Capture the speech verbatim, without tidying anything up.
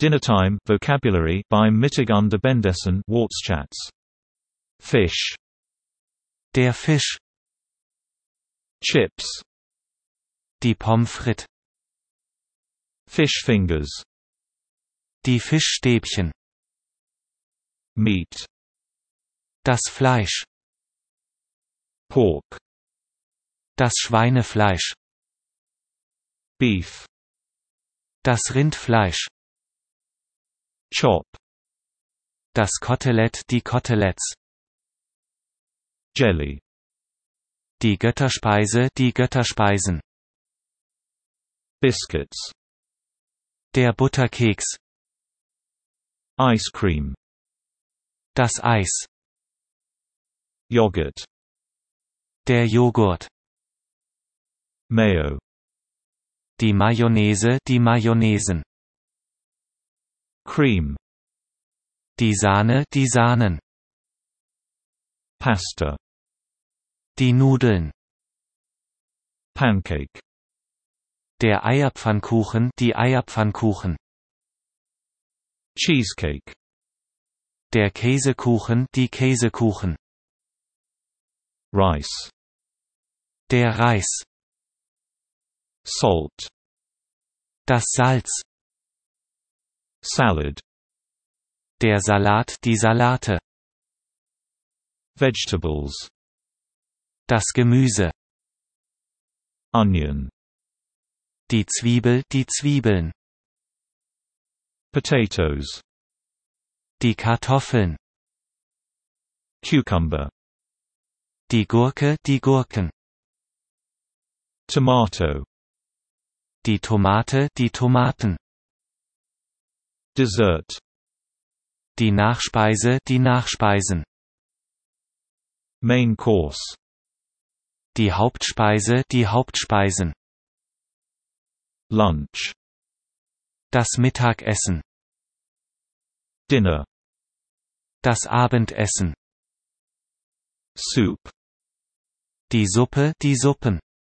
Dinnertime Vocabulary beim Mittagessen Wortschatz. Fish. Der Fisch. Chips. Die Pommes frites. Fish fingers. Die Fischstäbchen. Meat. Das Fleisch. Pork. Das Schweinefleisch. Beef. Das Rindfleisch. Chop. Das Kotelett, die Koteletts. Jelly. Die Götterspeise, die Götterspeisen. Biscuits. Der Butterkeks. Ice cream. Das Eis. Yogurt. Der Joghurt. Mayo. Die Mayonnaise, die Mayonnaisen. Cream. Die Sahne, die Sahnen. Pasta. Die Nudeln. Pancake. Der Eierpfannkuchen, die Eierpfannkuchen. Cheesecake. Der Käsekuchen, die Käsekuchen. Rice. Der Reis. Salt. Das Salz. Salad. Der Salat, die Salate. Vegetables. Das Gemüse. Onion. Die Zwiebel, die Zwiebeln. Potatoes. Die Kartoffeln. Cucumber. Die Gurke, die Gurken. Tomato. Die Tomate, die Tomaten. Dessert. Die Nachspeise, die Nachspeisen. Main course. Die Hauptspeise, die Hauptspeisen. Lunch. Das Mittagessen. Dinner. Das Abendessen. Soup. Die Suppe, die Suppen.